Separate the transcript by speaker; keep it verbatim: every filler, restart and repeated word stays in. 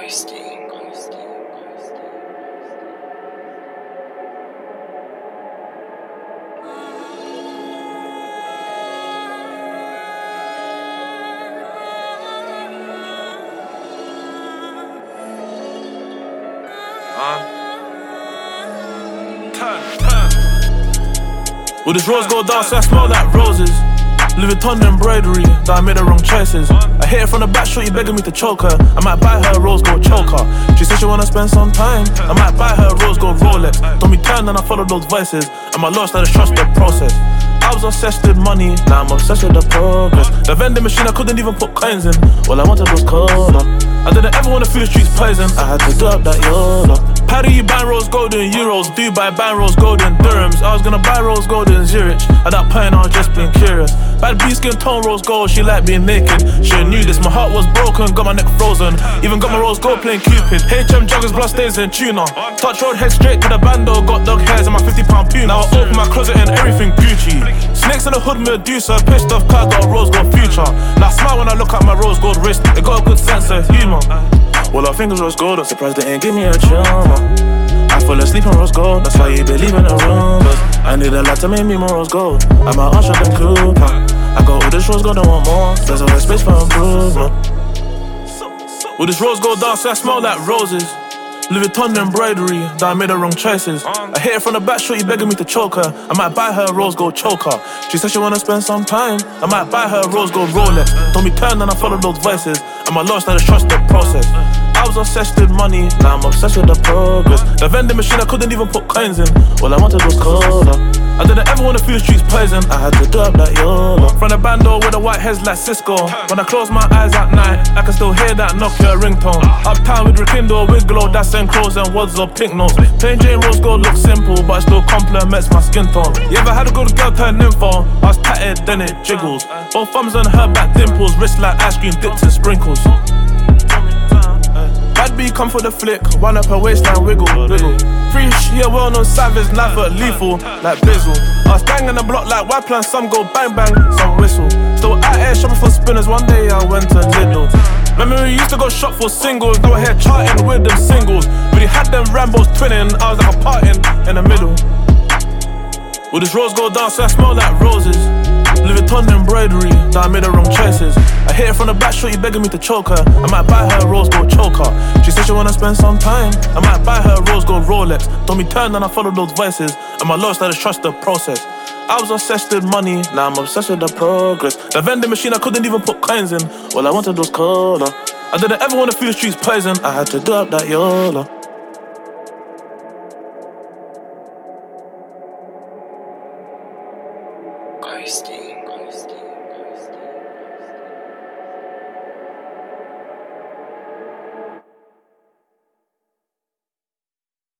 Speaker 1: Ghosting, ghosting, ghosting.
Speaker 2: Uh. Turn, turn. Will this rose go down so I smell like roses? Louis Vuitton embroidery, that I made the wrong choices. I hit her from the back, shorty begging me to choke her. I might buy her a rose gold choker. She said she wanna spend some time. I might buy her a rose gold Rolex. Told me turn and I followed those voices. And my lost, I just trust the process. I was obsessed with money, now I'm obsessed with the progress. The vending machine, I couldn't even put coins in. All I wanted was cola. I didn't ever wanna feel the streets poison. I had to do up that YOLO. Paddy, buying rose gold in euros. Dubai, buying rose gold in dirhams. I was gonna buy rose gold in Zurich. At that point, I was just being curious. Bad B skin tone rose gold, she liked being naked. She knew this, my heart was broken, got my neck frozen. Even got my rose gold playing Cupid. H M joggers, blood stains and tuna. Touch road, head straight to the bando. Got dog hairs and my fifty pound puma. Now I open my closet and everything Gucci. Snakes in the hood, Medusa. Pissed off car, got a rose gold future. Now I smile when I look at my rose gold wrist. It got a good sense of humor. Well, our fingers rose gold, I'm surprised they ain't give me a tumor. I fall asleep on rose gold, that's why you believe in the rumors. I need a lot to make me more rose gold. I'm a usher than Cooper. I got all this rose gold, I want more. There's always space for improvement. Will this rose gold down so I smell like roses? Louis Vuitton embroidery, that I made the wrong choices. I hit her from the back, shorty begging me to choke her. I might buy her a rose gold choker. She said she wanna spend some time. I might buy her a rose gold Rolex. Told me turn and I followed those voices. And my lost, I just trust the process. I was obsessed with money, now I'm obsessed with the progress. The vending machine, I couldn't even put coins in. All I wanted was cola. I didn't ever wanna feel the streets poison. I had to do up that YOLO. From the bando with the white heads like Cisco. When I close my eyes at night, I can still hear that Nokia ringtone. Uptown with Rekindle, Wigglow, that's and clothes and words or pink notes. Plain Jane rose gold looks simple, but it still complements my skin tone. You ever had a good girl turn nympho? I was tatted, then it jiggles. Both thumbs on her back dimples, wrist like ice cream dipped in sprinkles. Bad B come for the flick, wind up her waistline, wiggle, wiggle. Free yeah, well-known savage, knife at lethal, like Bizzle. I was banging the block like white plan, some go bang bang, some whistle. Still out here shopping for spinners, one day I went to Lidl. Remember we used to go shop for singles, now we're here charting with them singles. We had them Rambos twinning, I was like a parting in the middle. Will this rose go down so I smell like roses? Louis Vuitton embroidery, that I made the wrong choices. I hit her from the back, shorty begging me to choke her. I might buy her a rose gold choker. She said she wanna spend some time. I might buy her a rose gold Rolex. Told me turn and I followed those voices. And my lost, I just trust the process. I was obsessed with money, now I'm obsessed with the progress. The vending machine, I couldn't even put coins in. All I wanted was cola. I didn't ever wanna feel the streets poison. I had to do up that YOLO.
Speaker 1: Ghosting, ghosting.